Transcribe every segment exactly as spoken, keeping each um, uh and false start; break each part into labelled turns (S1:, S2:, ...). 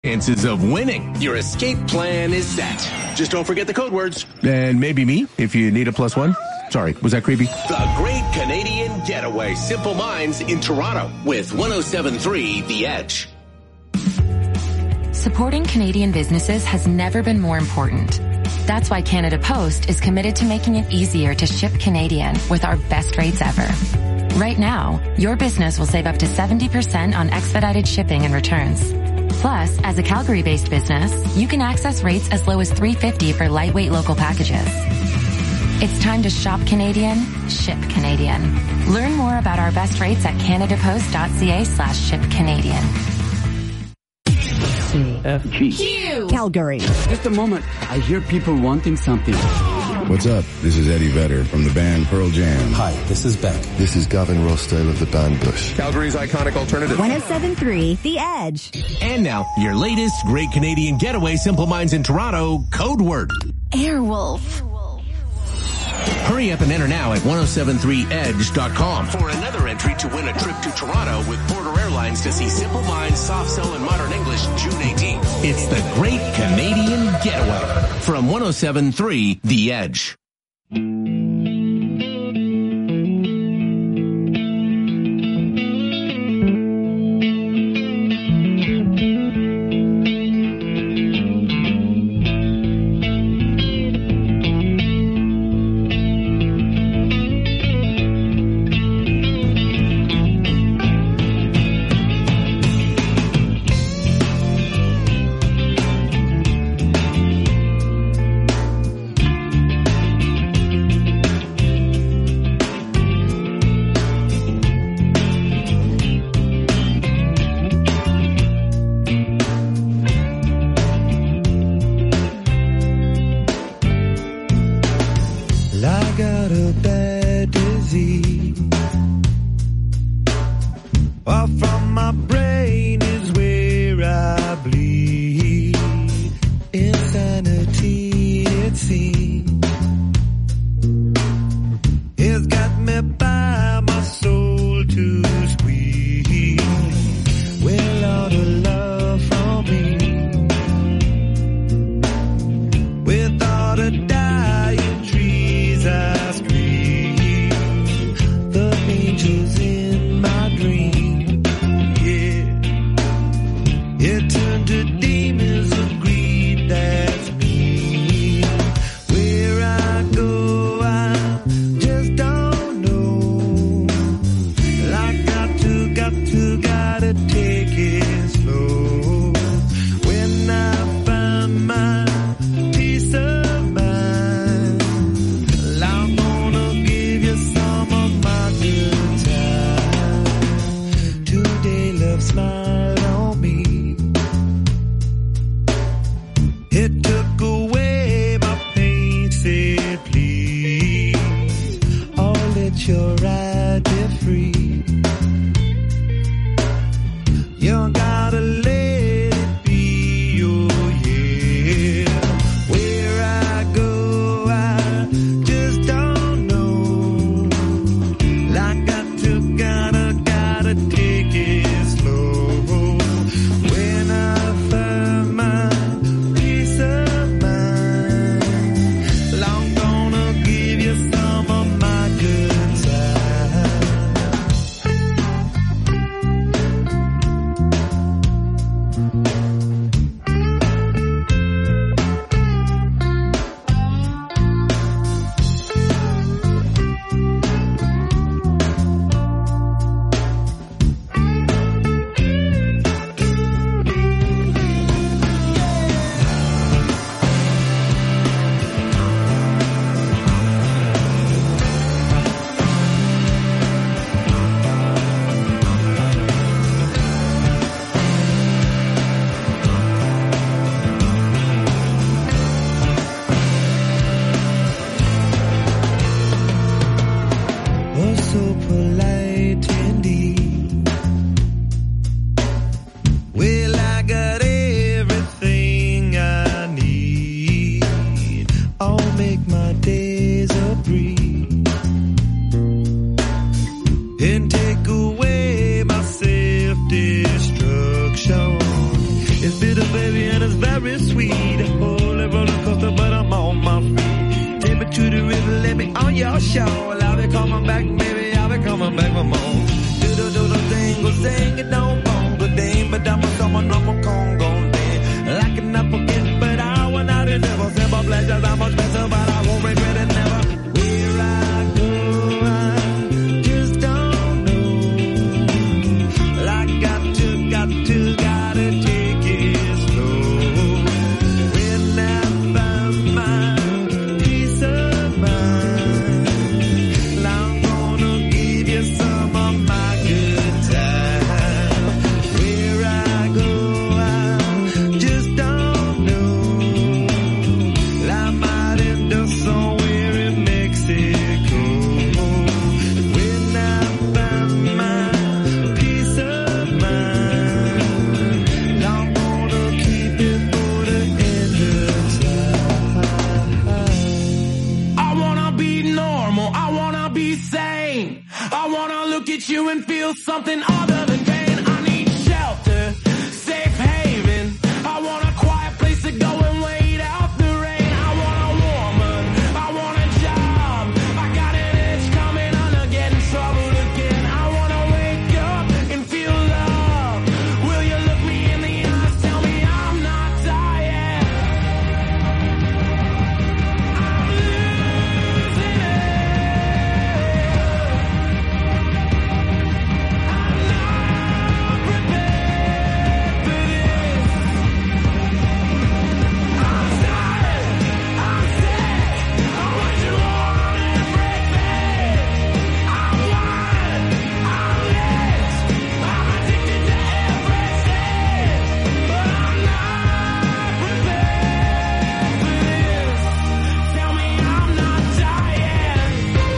S1: Chances of winning.
S2: Your escape plan is set. Just don't forget the code words.
S1: And maybe me, if you need a plus one. Sorry, was that creepy?
S2: The Great Canadian Getaway. Simple Minds in Toronto with one oh seven point three The Edge.
S3: Supporting Canadian businesses has never been more important. That's why Canada Post is committed to making it easier to ship Canadian with our best rates ever. Right now, your business will save up to seventy percent on expedited shipping and returns. Plus, as a Calgary-based business, you can access rates as low as three dollars and fifty cents for lightweight local packages. It's time to shop Canadian, ship Canadian. Learn more about our best rates at canadapost.ca slash ship Canadian.
S4: C F G
S5: Q
S6: Calgary.
S4: Just a moment. I hear people wanting something.
S7: What's up? This is Eddie Vedder from the band Pearl Jam.
S8: Hi, this is Beck.
S9: This is Gavin Rossdale of the band Bush.
S10: Calgary's iconic alternative.
S6: one oh seven point three The Edge.
S1: And now, your latest Great Canadian Getaway, Simple Minds in Toronto, code word.
S5: Airwolf.
S1: Hurry up and enter now at ten seventy-three edge dot com.
S2: For another entry to win a trip to Toronto with Porter Airlines to see Simple Minds, Soft Cell, and Modern English June eighteenth.
S1: It's the Great Canadian Getaway from one oh seven point three The Edge.
S5: oblivion is very sweet. Holy roller coaster, but I'm on my feet. Take me to the river, let me on your shore. I'll be coming back, baby, I'll be coming back for more. Do do do do ding, go sing it, don't bongo ding, but I'm a someone, I'm a Congo ding. Like an apple kid, but I want out and never simple pleasures. I'm much better, but I won't regret it never. Where I go, I just don't know. I got to, got to, gotta take it slow. When I find my peace of mind, I'm gonna give you some of my good time. Where I go, I just don't know. I might end up somewhere in Mexico. When I find my peace of mind, I'm gonna keep it for the end of time.
S1: I wanna be normal, I wanna be sane. I wanna look at you and feel something other than pain. I need shelter, safe haven. I want a quiet place to go and wait out the rain. I want a woman, I want a job. I got an itch coming on to get in trouble again. I wanna wake up and feel love. Will you look me in the eyes, tell me I'm not dying? I'm losing it. I'm not prepared for this. I'm tired, I'm sick, I'm waging war on everything. I'm wild, I'm lit, I'm addicted to everything. But I'm not prepared for this. Tell me I'm not dying.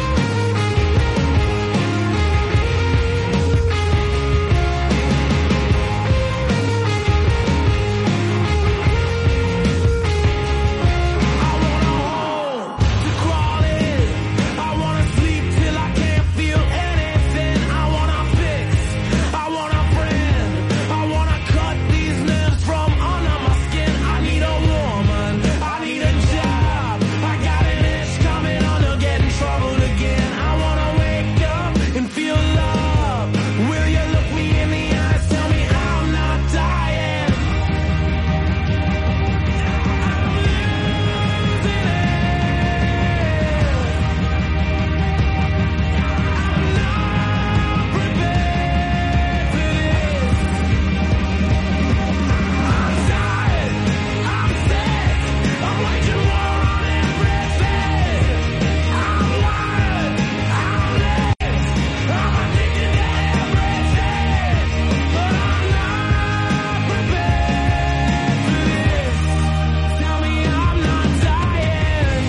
S1: I want a home to crawl in. I wanna sleep till I can't feel anything. I wanna fix, I want a friend. I wanna cut these nerves from under my skin. I need a woman, I need a job. I got an itch coming on to get in trouble again. I wanna wake up and feel love. Will you look me in the eyes, tell me I'm not dying? I'm losing it. I'm not prepared for this. I'm tired, I'm sick, I'm waging war on everything. I'm wild, I'm lit, I'm addicted to everything. But I'm not prepared for this. Tell me I'm not dying.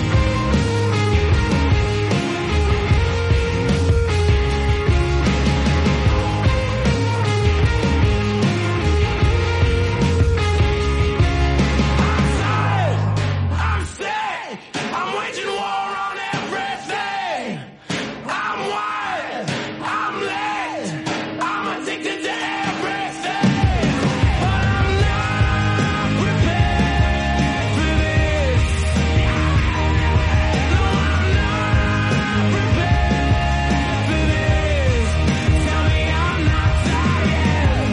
S1: I'm tired, I'm sick, I'm waging war on everything. I'm wild, I'm lit, I'm addicted to everything. But I'm not prepared for this. No, I'm not prepared for this. Tell me I'm not dying.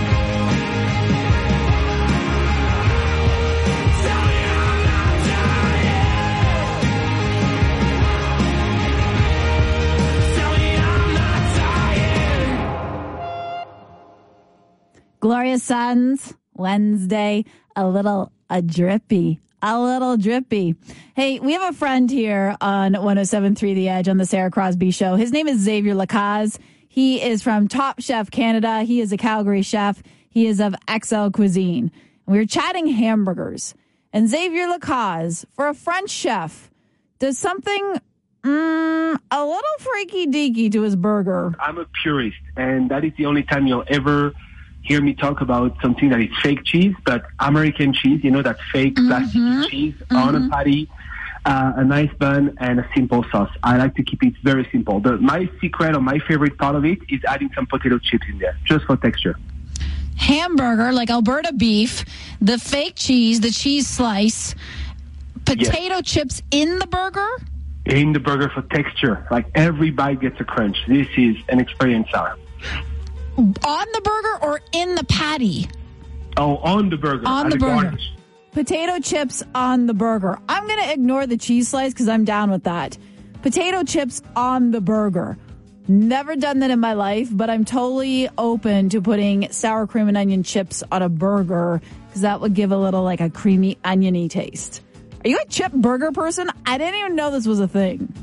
S1: Tell me I'm not dying. Tell me I'm not dying.
S6: Gloria Sons, Wednesday, a little a drippy, a little drippy. Hey, we have a friend here on one oh seven point three The Edge on the Sarah Crosby Show. His name is Xavier Lacaze. He is from Top Chef Canada. He is a Calgary chef. He is of X L Cuisine. We were chatting hamburgers. And Xavier Lacaze, for a French chef, does something mm, a little freaky deaky to his burger.
S8: I'm a purist, and that is the only time you'll ever hear me talk about something that is fake cheese, but American cheese, you know, that fake
S6: Mm-hmm.
S8: plastic cheese
S6: Mm-hmm.
S8: on a patty, uh, a nice bun, and a simple sauce. I like to keep it very simple. The, my secret or my favorite part of it is adding some potato chips in there, just for texture.
S6: hamburger, like Alberta beef, the fake cheese, the cheese slice, potato
S8: Yes.
S6: chips in the burger?
S8: In the burger for texture. Like every bite gets a crunch. This is an experience, Sarah.
S6: On the burger or in the patty?
S8: Oh, on the burger.
S6: On
S8: as
S6: the
S8: a
S6: burger.
S8: garnish.
S6: Potato chips on the burger. I'm going to ignore the cheese slice because I'm down with that. Potato chips on the burger. Never done that in my life, but I'm totally open to putting sour cream and onion chips on a burger because that would give a little like a creamy oniony taste. Are you a chip burger person? I didn't even know this was a thing.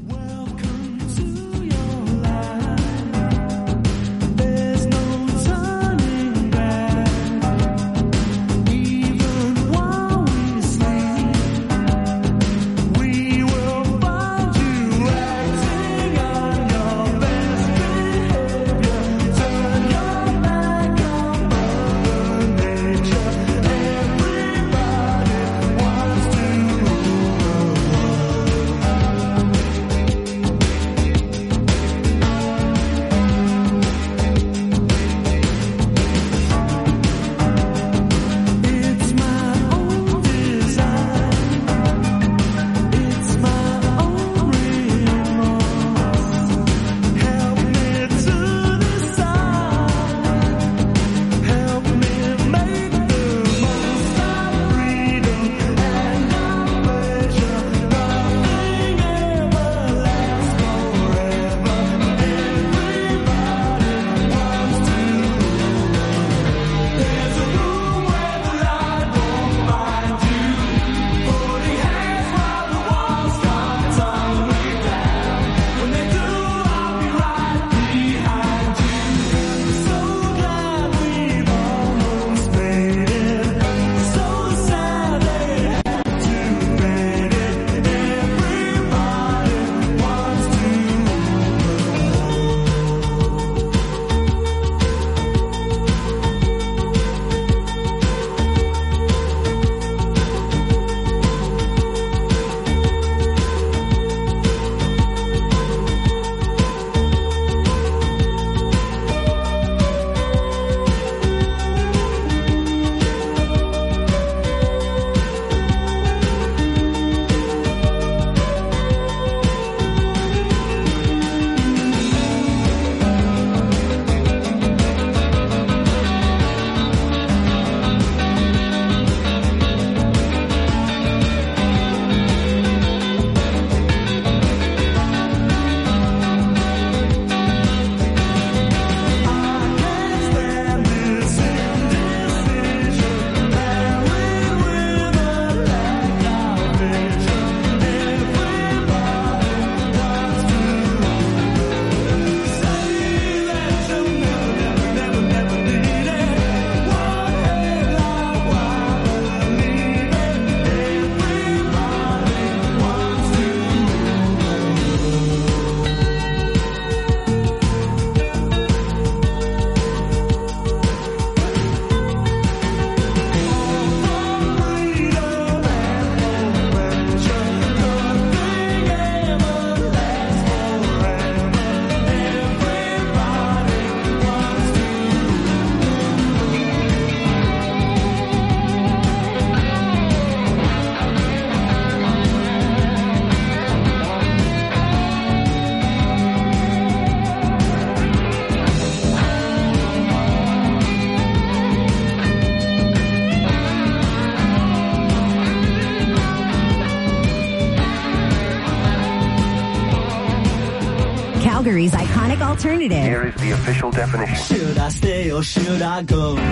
S10: Calgary's iconic alternative.
S2: Here is the official definition.
S5: Should I stay or should I go? I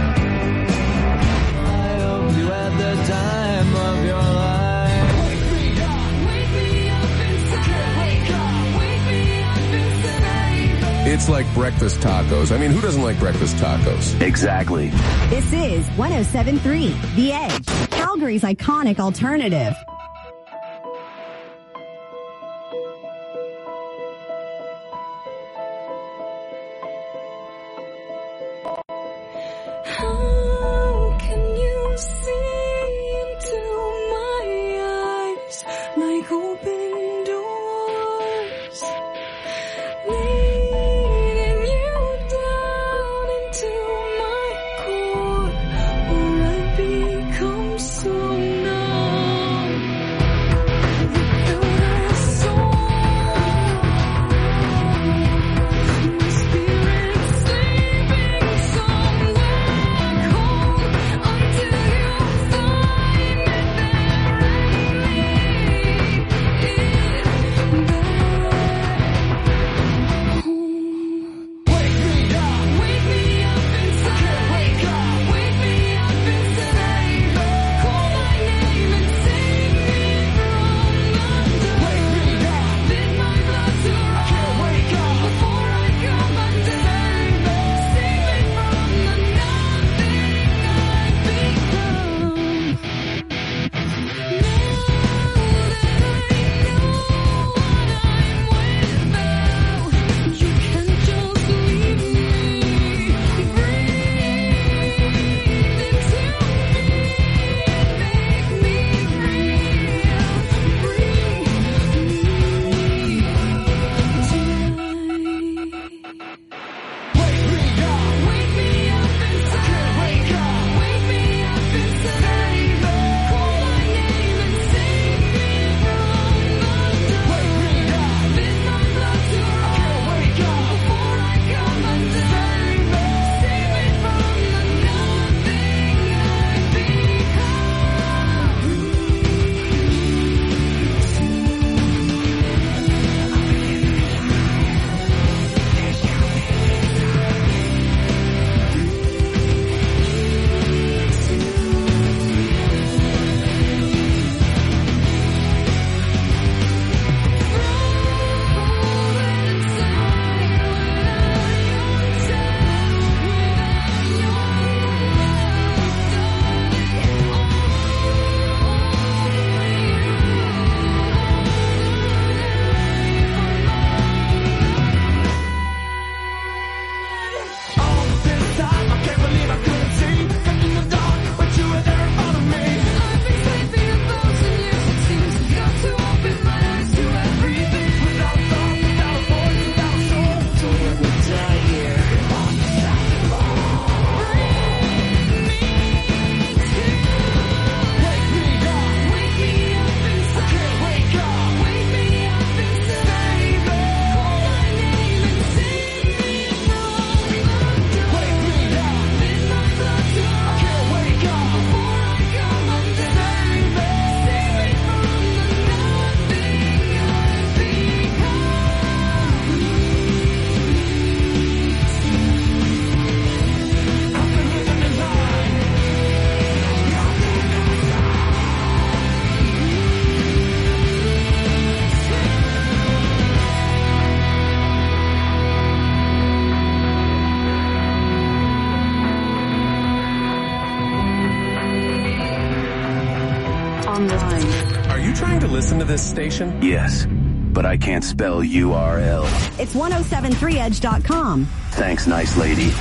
S5: hope you had the time of your life. Wake me up, wake me up inside. Wake up, wake me up inside.
S11: It's like breakfast tacos. I mean, who doesn't like breakfast tacos?
S2: Exactly.
S10: This is one oh seven point three The Edge, Calgary's iconic alternative.
S12: How can you see into my eyes like open doors, leading you down into my
S13: wrong line.
S11: Are you trying to listen to this station?
S14: Yes, but I can't spell U R L.
S10: It's ten seventy-three edge dot com.
S14: Thanks, nice lady.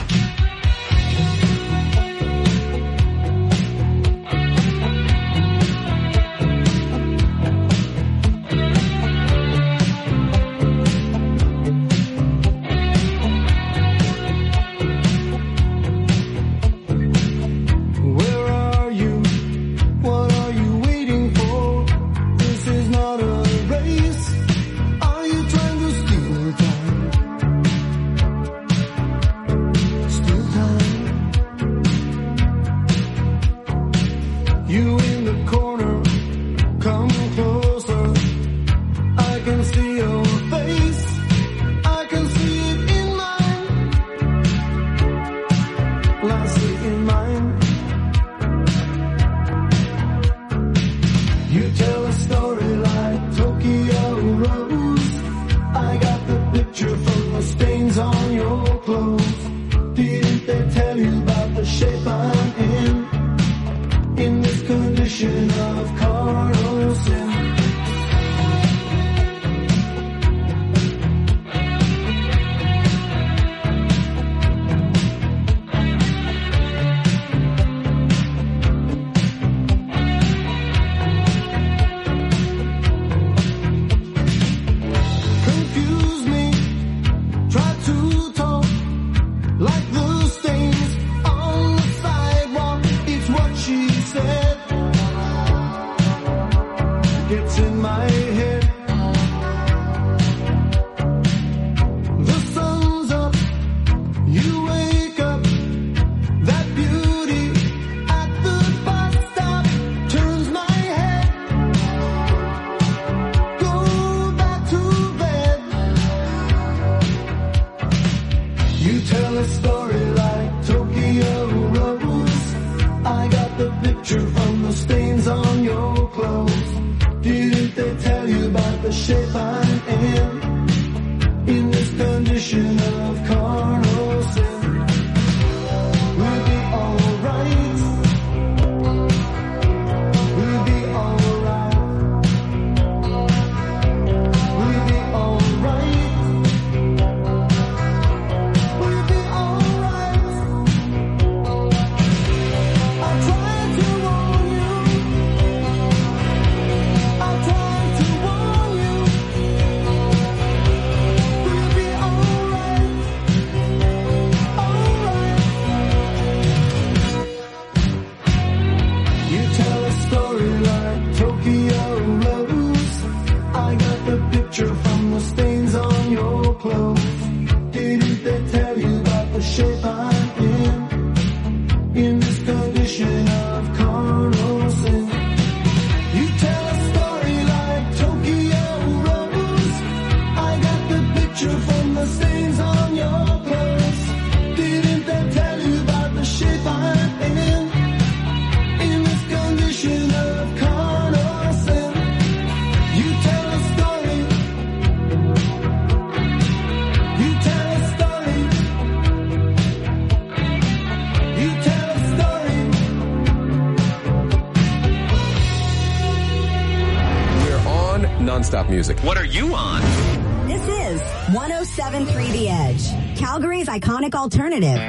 S11: Non-stop music.
S2: What are you on?
S10: This is ten seventy-three The Edge, Calgary's iconic alternative.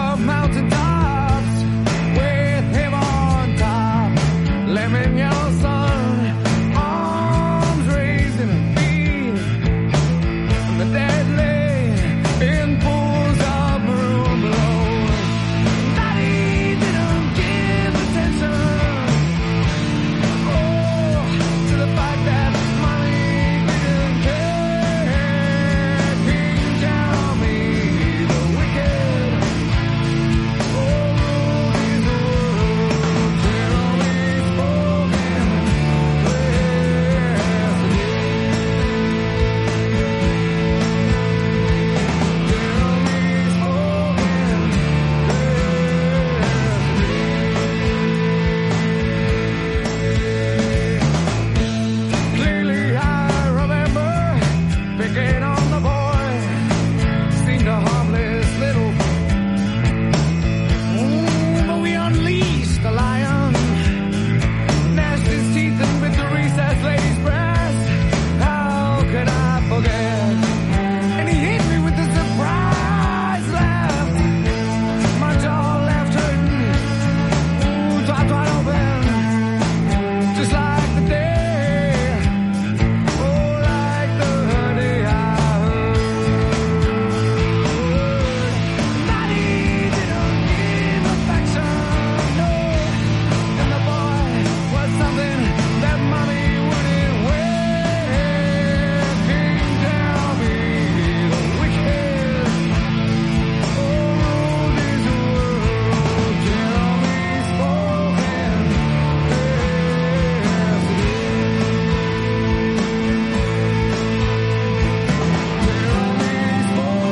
S1: Lemon yellow sun.
S5: Working on the boy seemed a harmless little. Ooh, but we unleashed the lion, gnashed his teeth and bit the recessed lady's breast. How could I forget? And he hit me with the surprise laugh. My jaw left hurting, ooh, dropped wide open, just like the day, oh, like the day I heard. Daddy didn't give affection, no, and the boy was something that mommy wouldn't wear. King down me the wicked, oh, rule this world, tell me spoken, yes, tell me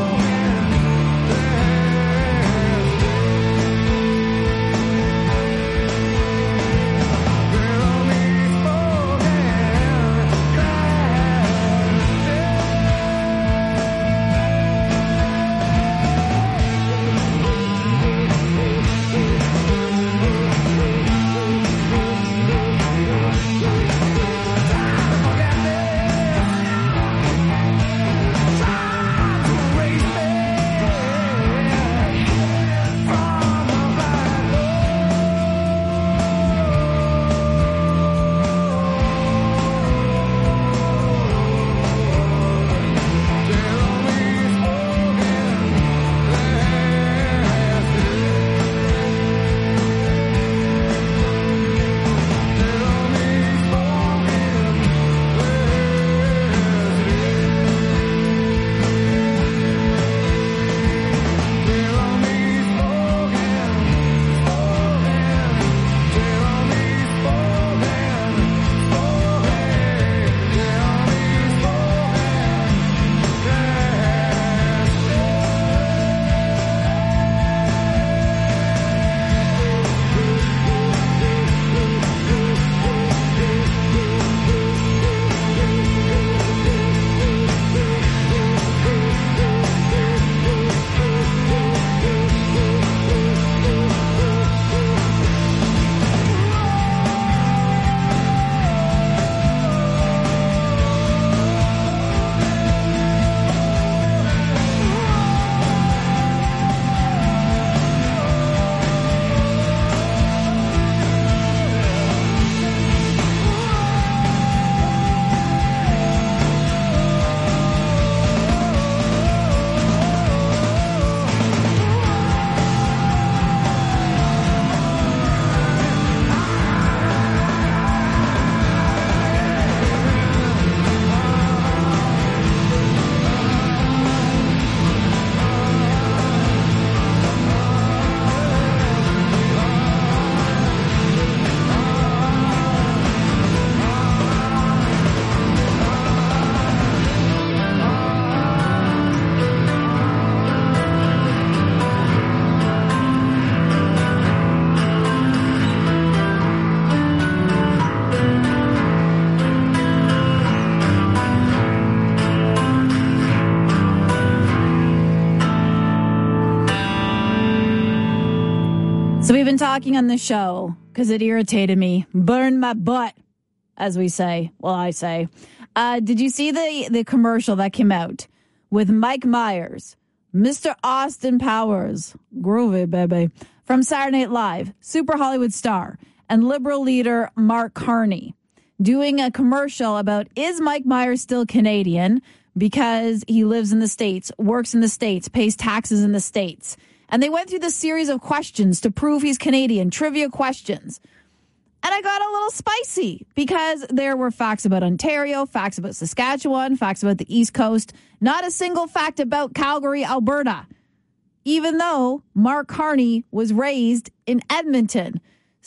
S6: So we've been talking on the show because it irritated me. Burn my butt, as we say. Well, I say. Uh, did you see the, the commercial that came out with Mike Myers, Mister Austin Powers, groovy baby, from Saturday Night Live, super Hollywood star, and liberal leader Mark Carney doing a commercial about, is Mike Myers still Canadian because he lives in the States, works in the States, pays taxes in the States? And they went through this series of questions to prove he's Canadian, trivia questions. And I got a little spicy because there were facts about Ontario, facts about Saskatchewan, facts about the East Coast, not a single fact about Calgary, Alberta, even though Mark Carney was raised in Edmonton.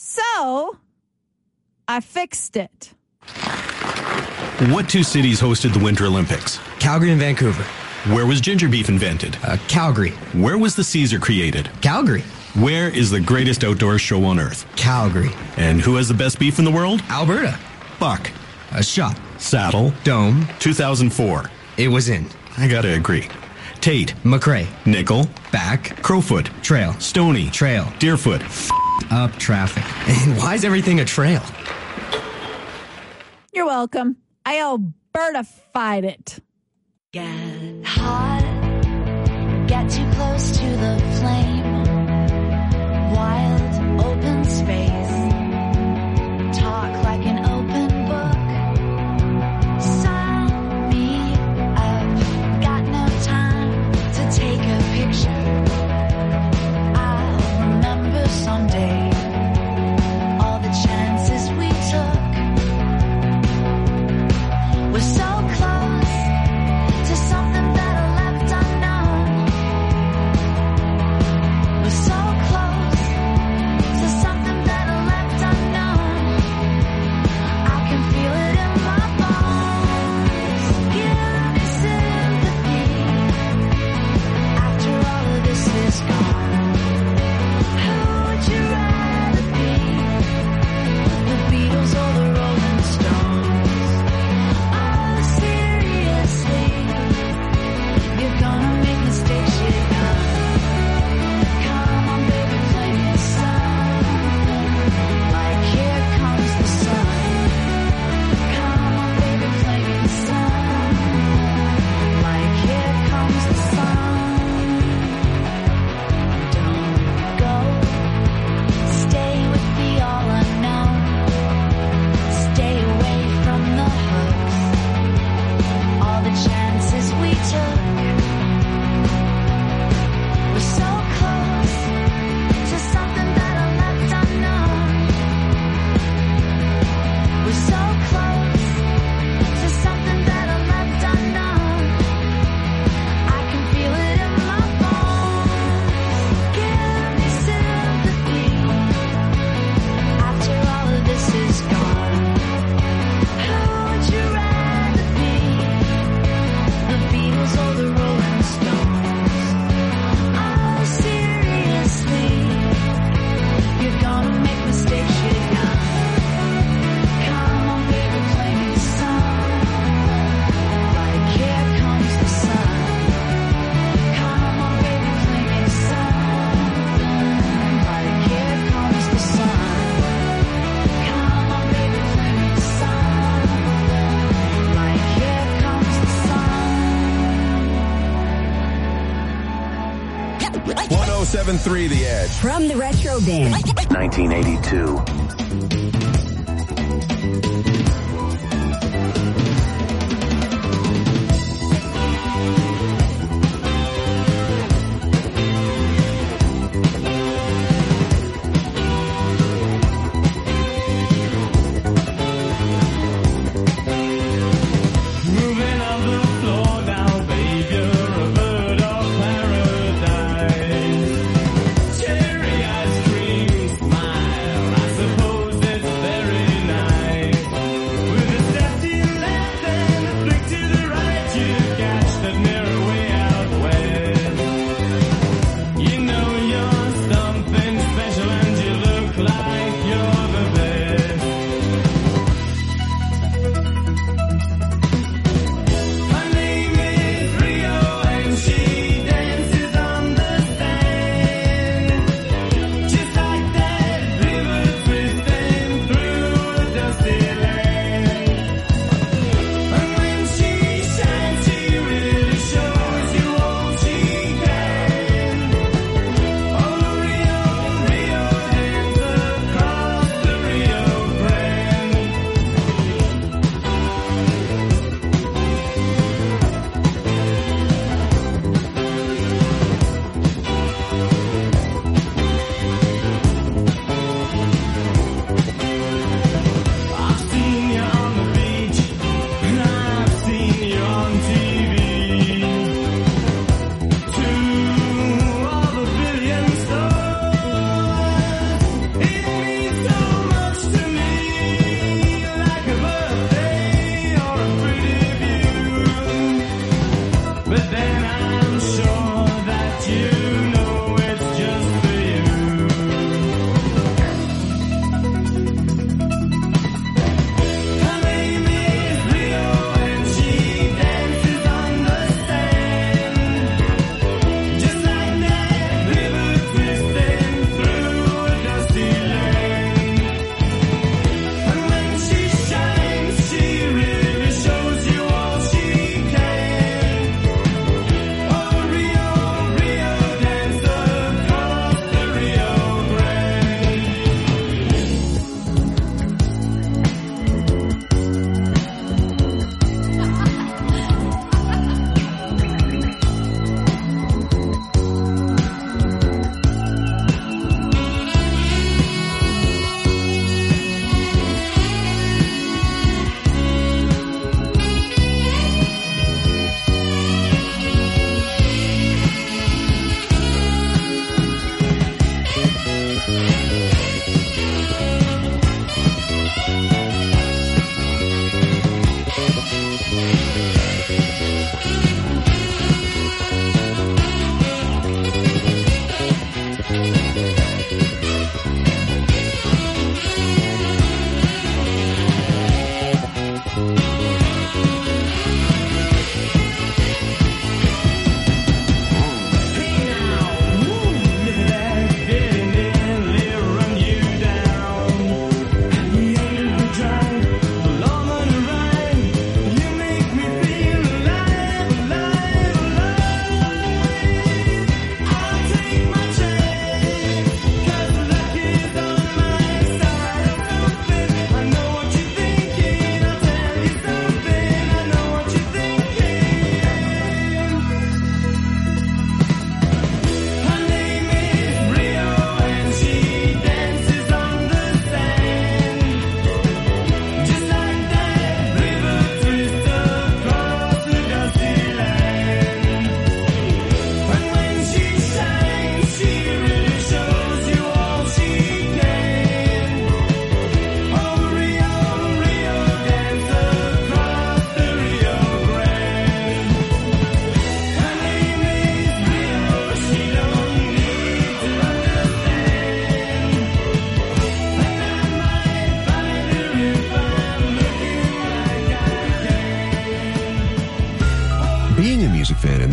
S6: So I fixed it.
S13: What two cities hosted the Winter Olympics?
S15: Calgary and Vancouver.
S13: Where was ginger beef invented?
S15: Uh, Calgary.
S13: Where was the Caesar created?
S15: Calgary.
S13: Where is the greatest outdoor show on earth?
S15: Calgary.
S13: And who has the best beef in the world?
S15: Alberta.
S13: Buck.
S15: A shot.
S13: Saddle.
S15: Dome.
S13: two thousand four.
S15: It was in.
S13: I gotta agree. Tate.
S15: McRae.
S13: Nickel.
S15: Back.
S13: Crowfoot.
S15: Trail.
S13: Stoney.
S15: Trail.
S13: Deerfoot.
S15: F- up traffic. And why is everything a trail?
S6: You're welcome. I Albertified it.
S12: Get hot. Get too close to the flame. Wild open space. Talk like an open book. Sign me up. Got no time to take a picture. I'll remember someday all the chances we took. We're so close to something that I left unknown. We're so close to something that I left unknown. I can feel it in my bones. Give me sympathy after all of this is gone. Who would you rather be? The Beatles or the Rolling Stones? Oh, seriously, you're gonna make mistakes, you know. Come on, baby, play me something like Here Comes the Sun. Come on, baby, play me something like Here Comes the Sun. Don't go, stay with the all unknown. Stay away from the hooks, all the chances we took. We're so close to something that I left unknown. We're so close to something that I left unknown. I can feel it in my bones. Give me sympathy after all of this is gone. Who would you rather be? The Beatles or the Rolling Stones? Oh, seriously, you're gonna make mistakes, you know. Come on, baby, play me something like Here Comes the Sun. Come on, baby, play me something like Here Comes the Sun. Come on, baby, play me something like Here Comes the Sun.
S16: one oh seven point three The Edge.
S10: From the Retro Bin.
S14: nineteen eighty-two.
S1: Moving on the floor now, babe, you're a bird of paradise. Cherry ice cream smile, I suppose it's very nice. With a step to your left and a flick to the right, you catch that mirror way out west. You know you're something special and you look like you're the best. Her name is Rio and she dances on the sand. Just like that river twisting through a dusty land. And when she shines, she really shows you all she can. Oh, Rio, Rio, dance across the Rio Grande. I've seen you on the beach, and I've seen you on T V. To all the billion stars, it means so much to me, like a birthday or a pretty view. But then I'm sure that you know it's just for you. Her name is Rio and she dances on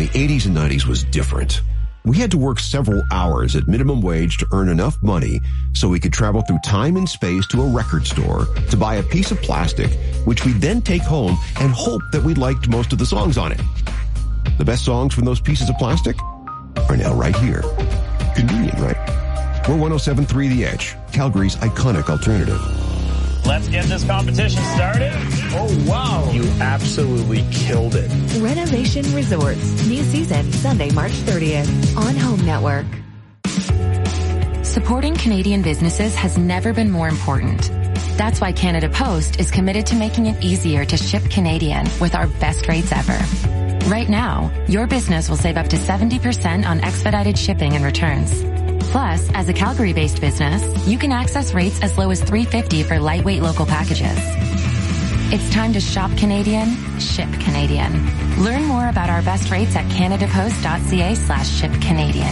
S17: The eighties and nineties was different. We had to work several hours at minimum wage to earn enough money so we could travel through time and space to a record store to buy a piece of plastic, which we'd then take home and hope that we liked most of the songs on it. The best songs from those pieces of plastic are now right here. Convenient, right? We're one oh seven point three The Edge, Calgary's iconic alternative.
S18: Let's get this competition started. Oh, wow. You absolutely killed it.
S19: Renovation Resorts. New season, Sunday, March thirtieth. On Home Network.
S3: Supporting Canadian businesses has never been more important. That's why Canada Post is committed to making it easier to ship Canadian with our best rates ever. Right now, your business will save up to seventy percent on expedited shipping and returns. Plus, as a Calgary-based business, you can access rates as low as three dollars and fifty cents for lightweight local packages. It's time to shop Canadian, ship Canadian. Learn more about our best rates at canadapost.ca slash ship Canadian.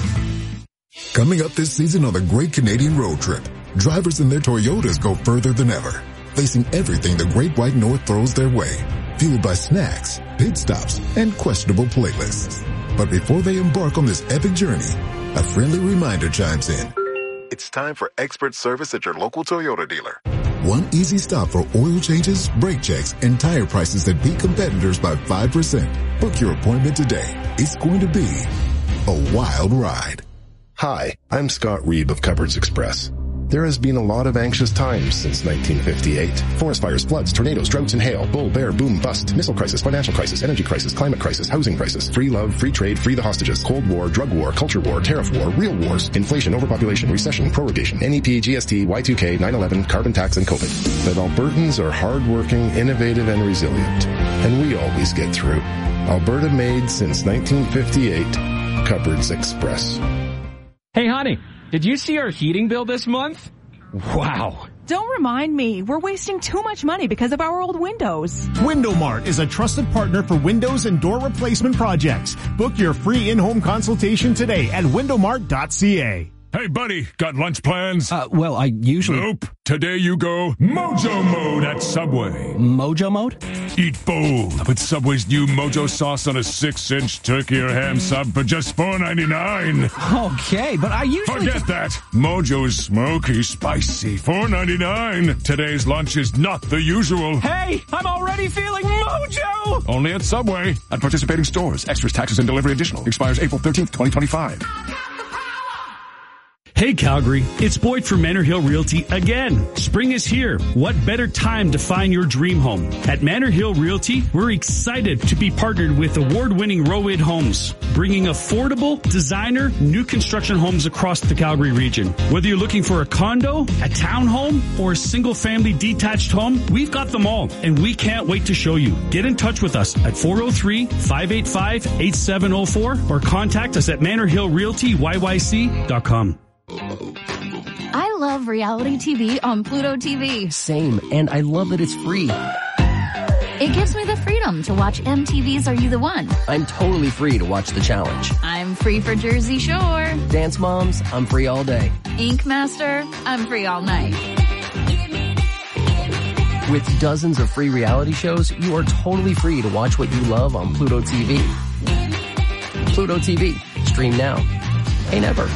S20: Coming up this season on the Great Canadian Road Trip, drivers in their Toyotas go further than ever, facing everything the Great White North throws their way, fueled by snacks, pit stops, and questionable playlists. But before they embark on this epic journey, a friendly reminder chimes in.
S21: It's time for expert service at your local Toyota dealer.
S20: One easy stop for oil changes, brake checks, and tire prices that beat competitors by five percent. Book your appointment today. It's going to be a wild ride.
S9: Hi, I'm Scott Reeb of Cupboards Express. There has been a lot of anxious times since nineteen fifty-eight. Forest fires, floods, tornadoes, droughts and hail, bull, bear, boom, bust, missile crisis, financial crisis, energy crisis, climate crisis, housing crisis, free love, free trade, free the hostages, Cold War, drug war, culture war, tariff war, real wars, inflation, overpopulation, recession, prorogation, N E P, G S T, Y two K, nine eleven, carbon tax, and COVID. But Albertans are hardworking, innovative, and resilient. And we always get through. Alberta made since nineteen fifty-eight. Cupboards Express.
S22: Hey, honey. Did you see our heating bill this month? Wow.
S23: Don't remind me. We're wasting too much money because of our old windows.
S24: WindowMart is a trusted partner for windows and door replacement projects. Book your free in-home consultation today at window mart dot c a.
S25: Hey, buddy, got lunch plans?
S13: Uh, well, I usually...
S25: Nope. Today you go Mojo Mode at Subway.
S13: Mojo Mode?
S25: Eat bold with Subway's new Mojo sauce on a six-inch turkey or ham sub for just four ninety-nine.
S13: Okay, but I usually...
S25: Forget that. Mojo's smoky, spicy, four ninety-nine. Today's lunch is not the usual.
S22: Hey, I'm already feeling Mojo!
S25: Only at Subway. At participating stores. Extras, taxes, and delivery additional. Expires April thirteenth, twenty twenty-five.
S26: Hey Calgary, it's Boyd from Manor Hill Realty again. Spring is here. What better time to find your dream home? At Manor Hill Realty, we're excited to be partnered with award-winning Rowid Homes, bringing affordable, designer, new construction homes across the Calgary region. Whether you're looking for a condo, a townhome, or a single-family detached home, we've got them all, and we can't wait to show you. Get in touch with us at four oh three, five eight five, eight seven oh four or contact us at manor hill realty y y c dot com.
S27: I love reality T V on Pluto T V.
S15: Same, and I love that it's free.
S27: It gives me the freedom to watch M T V's Are You the One?
S15: I'm totally free to watch The Challenge.
S27: I'm free for Jersey Shore.
S15: Dance Moms, I'm free all day.
S27: Ink Master, I'm free all night.
S15: With dozens of free reality shows, you are totally free to watch what you love on Pluto T V. Pluto T V. Stream now. Pay never.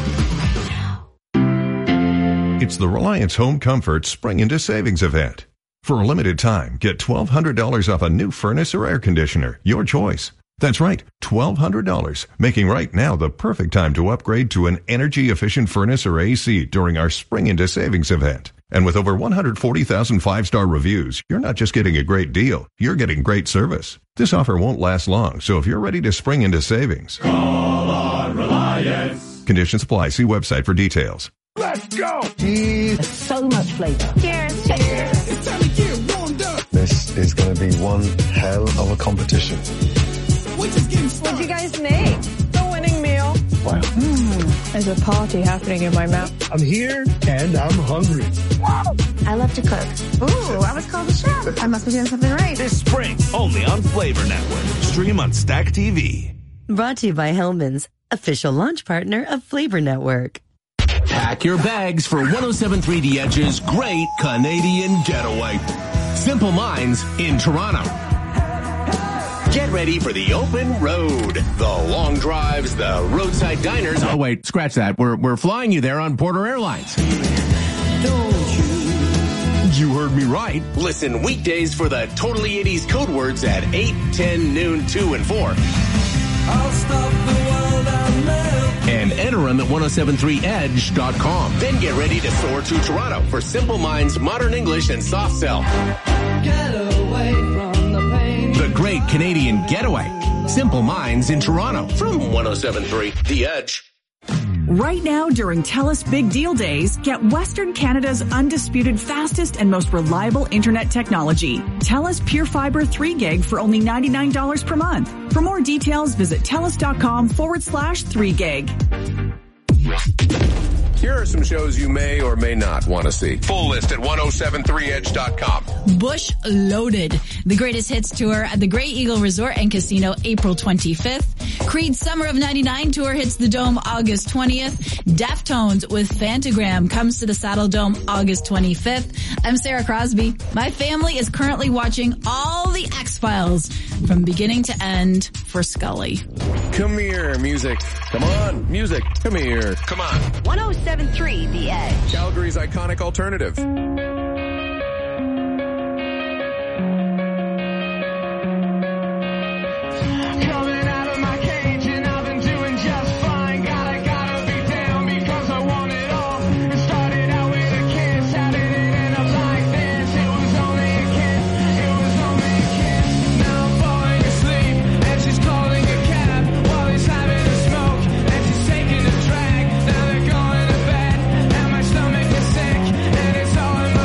S28: It's the Reliance Home Comfort Spring into Savings event. For a limited time, get twelve hundred dollars off a new furnace or air conditioner, your choice. That's right, twelve hundred dollars, making right now the perfect time to upgrade to an energy-efficient furnace or A C during our Spring into Savings event. And with over one hundred forty thousand five-star reviews, you're not just getting a great deal, you're getting great service. This offer won't last long, so if you're ready to spring into savings,
S1: call on Reliance.
S28: Conditions apply. See website for details.
S1: Let's go!
S29: Cheers. So much flavor. Cheers. Cheers.
S1: It's time to get warmed up.
S9: This is going to be one hell of a competition.
S29: What did you guys make?
S30: The winning meal.
S9: Wow.
S30: Mm, there's a party happening in my mouth.
S9: I'm here and I'm hungry.
S29: I love to cook. Ooh, I was called a chef. I must be doing something right.
S31: This spring, only on Flavor Network. Stream on Stack T V.
S32: Brought to you by Hellman's, official launch partner of Flavor Network.
S2: Pack your bags for one oh seven point three The Edge's Great Canadian Getaway. Simple Minds in Toronto. Get ready for the open road. The long drives, the roadside diners.
S4: Oh, wait, scratch that. We're, we're flying you there on Porter Airlines. You heard me right.
S2: Listen weekdays for the Totally eighties code words at eight, ten, noon, two, and four.
S1: I'll stop the world and live.
S4: And enter them at ten seventy-three edge dot com.
S2: Then get ready to soar to Toronto for Simple Minds, Modern English, and Soft Cell.
S1: Get away from the pain.
S4: The Great Canadian Getaway. Simple Minds in Toronto.
S2: From ten seventy-three The Edge.
S23: Right now, during TELUS Big Deal Days, get Western Canada's undisputed fastest and most reliable internet technology. TELUS Pure Fiber three gig for only ninety-nine dollars per month. For more details, visit TELUS.com forward slash 3 gig.
S5: Here are some shows you may or may not want to see. Full list at ten seventy-three edge dot com.
S6: Bush Loaded, the greatest hits tour at the Grey Eagle Resort and Casino, April twenty-fifth. Creed's Summer of ninety-nine tour hits the Dome August twentieth. Deftones with Fantagram comes to the Saddle Dome August twenty-fifth. I'm Sarah Crosby. My family is currently watching all the X-Files from beginning to end for Scully.
S5: Come here, music. Come on, music. Come here. Come on.
S19: ten seventy-three The Edge.
S5: Calgary's iconic alternative.
S1: Sick, and it's all in my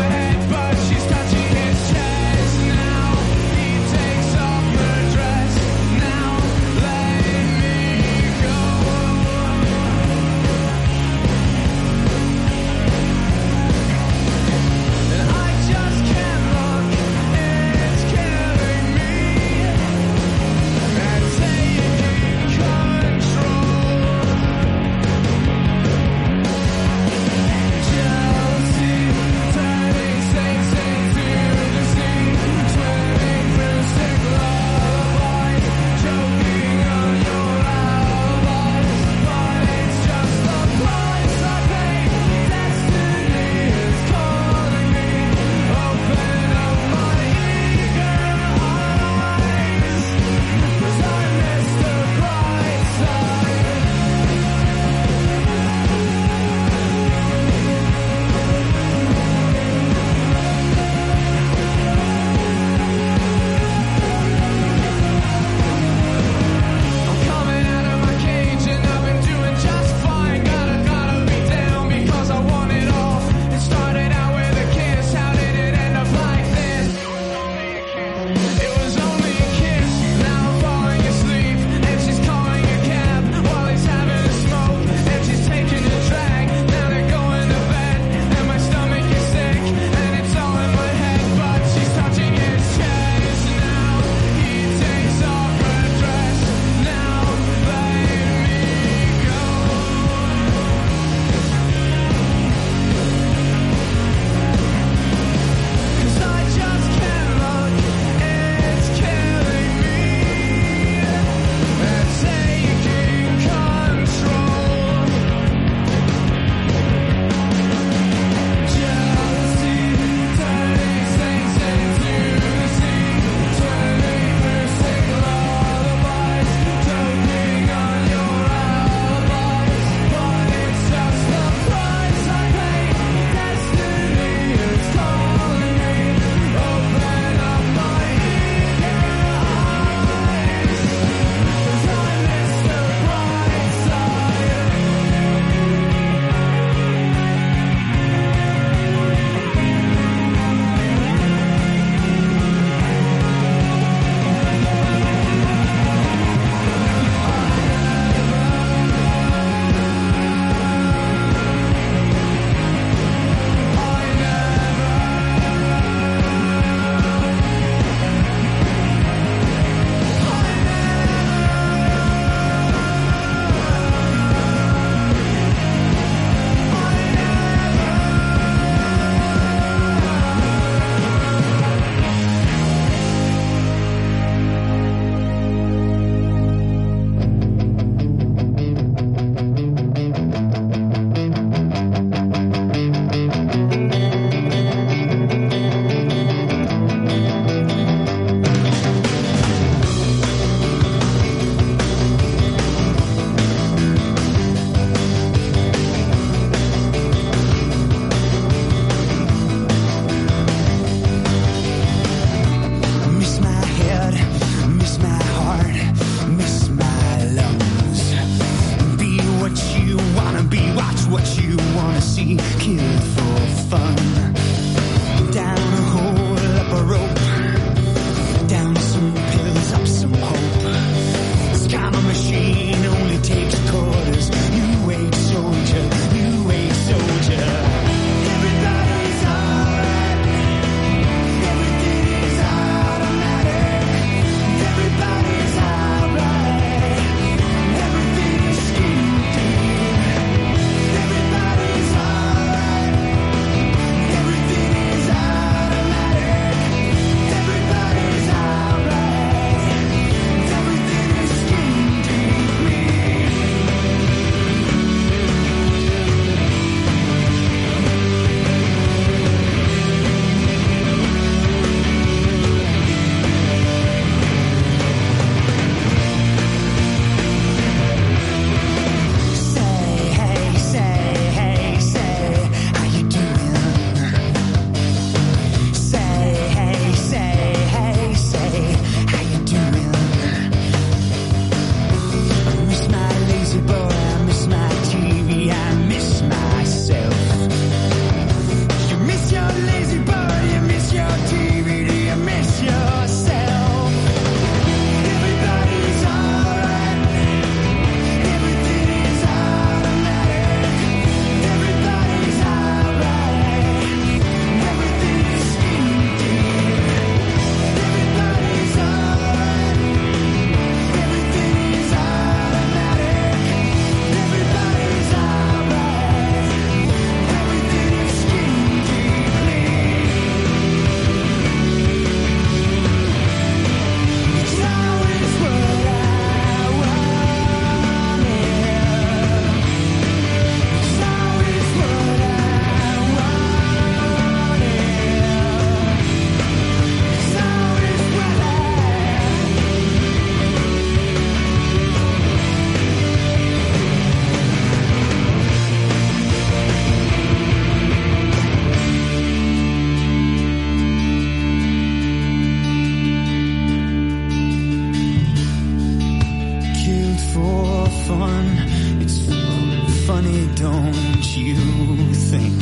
S1: fun. It's funny, don't you think?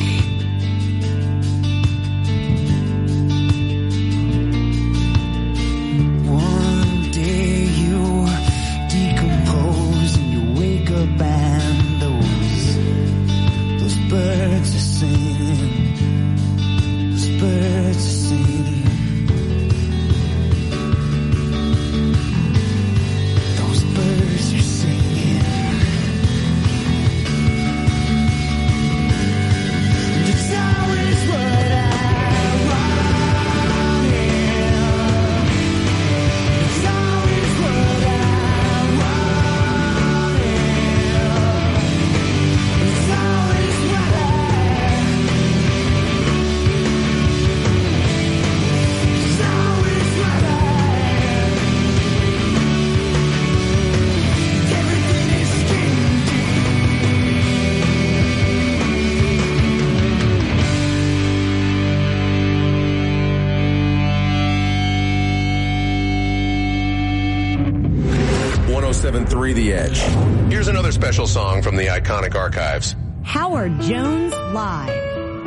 S1: One day you decompose and you wake up and those those birds are singing. Those birds are singing. Those birds are singing. It's always what I wanted. It's always what I wanted. It's always what I. It's always what I. Everything is
S5: one oh seven point three The Edge. Here's another special song from the iconic archives.
S3: Howard Jones Live.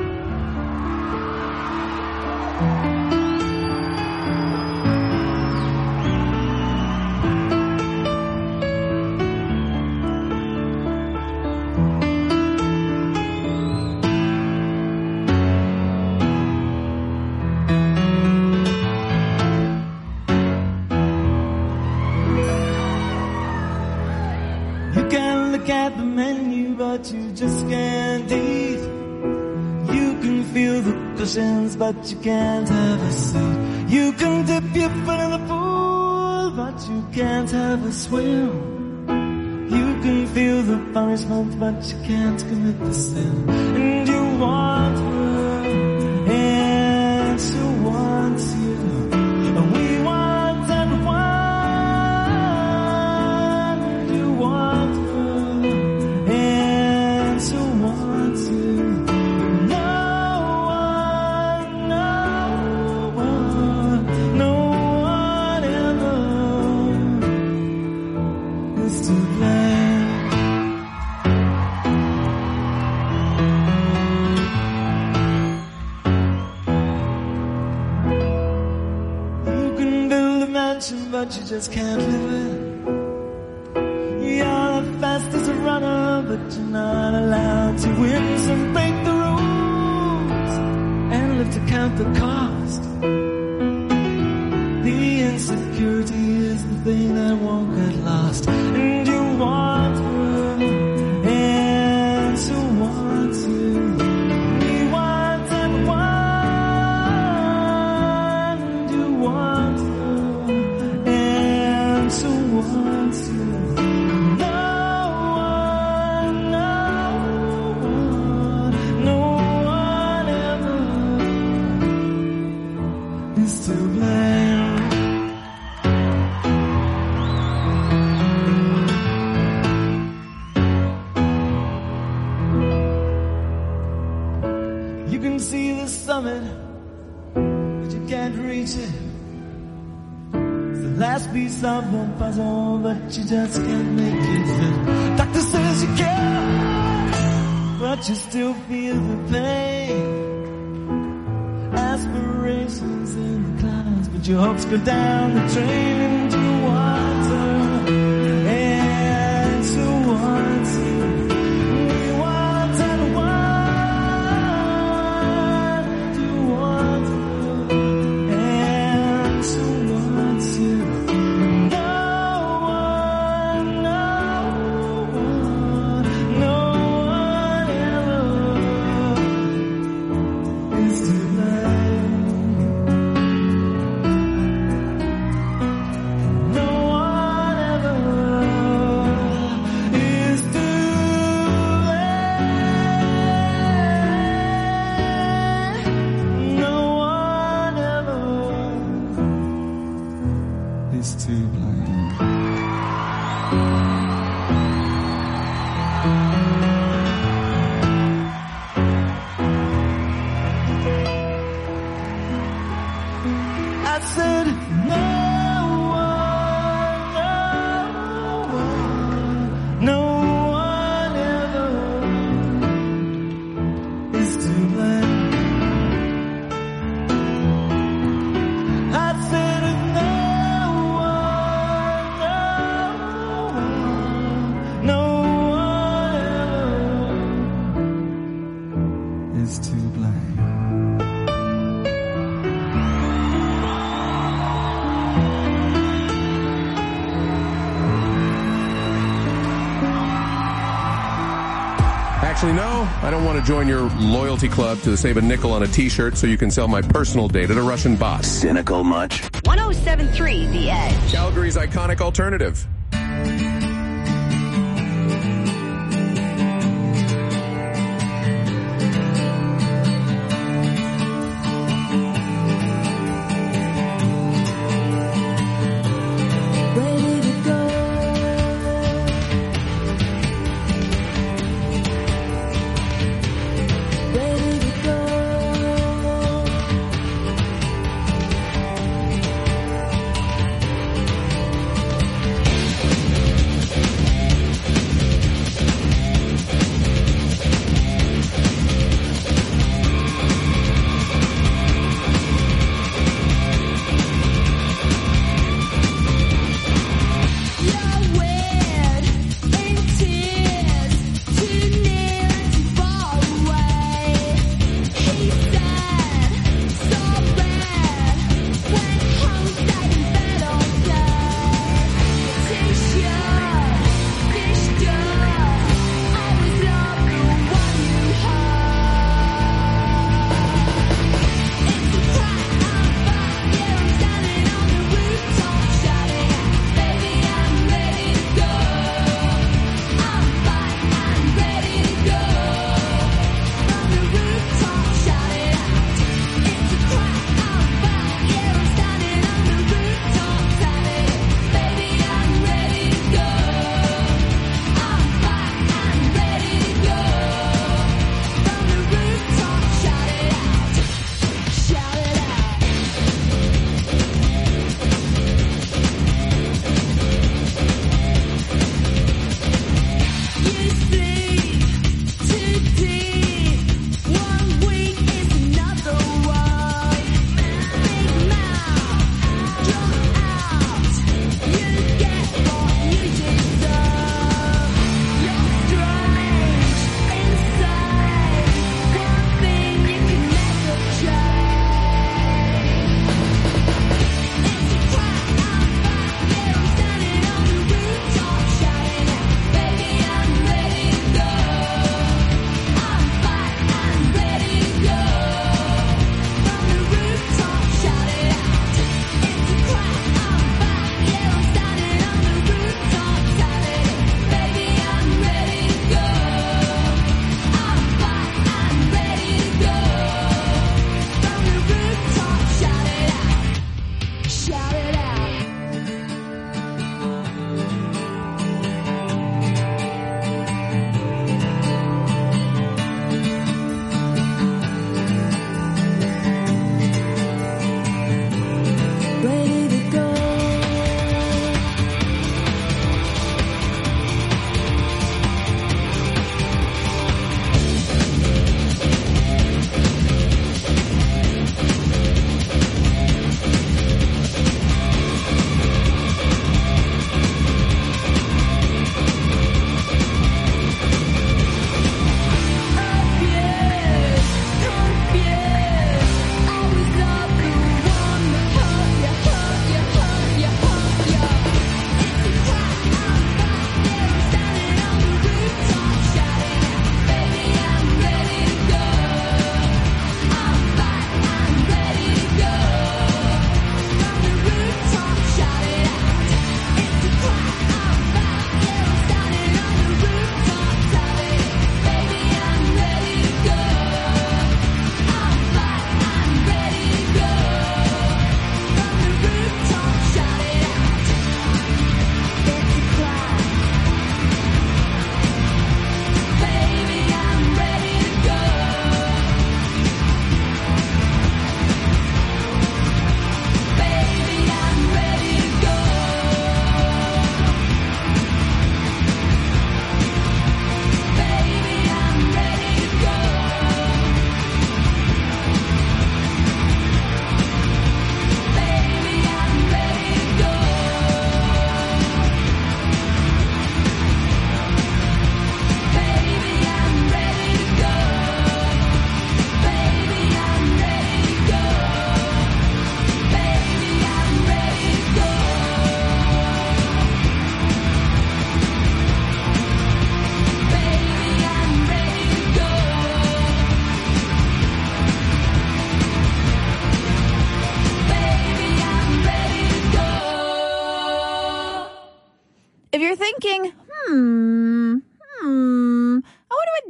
S1: You can look at the menu, but you just can't eat. You can feel the cushions, but you can't have a seat. You can dip your foot in the pool, but you can't have a swim. You can feel the punishment, but you can't commit the sin. And you want her, and she wants you. And we want everyone. And you want her, and she wants you. No one, no one, no one ever is to blame. You can build a mansion, but you just can't live it. You're the fastest runner, but you're not allowed to win. So break the rules and live to count the cost. The insecurity is the thing that won't get lost. And you want her, and she wants you. We want everyone. And you want her, and she wants you. No one, no one, no one ever is to blame. You can see the summit, but you can't reach it. It's the last piece of the puzzle, but you just can't make it fit. Doctor says you can, but you still feel the pain. Aspirations in the clouds, but your hopes go down the drain. And you want her, and she wants you. We want everyone. You want her, and she wants you. No one, no one, no one ever is to blame. No one
S5: Actually, no, I don't want to join your loyalty club to save a nickel on a t-shirt so you can sell my personal data to Russian bots.
S7: Cynical much?
S19: one oh seven point three The Edge.
S5: Calgary's iconic alternative.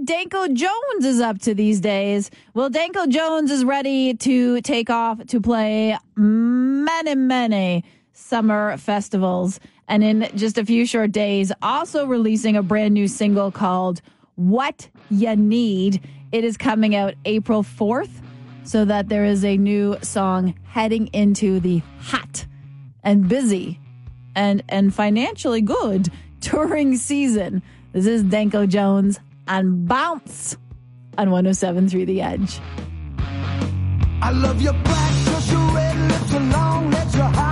S6: Danko Jones is up to these days? Well, Danko Jones is ready to take off to play many, many summer festivals. And in just a few short days, also releasing a brand new single called What Ya Need. It is coming out April fourth, so that there is a new song heading into the hot and busy and, and financially good touring season. This is Danko Jones and Bounce on one oh seven point three The Edge.
S1: I love your black, cause your red lips are long, let your high.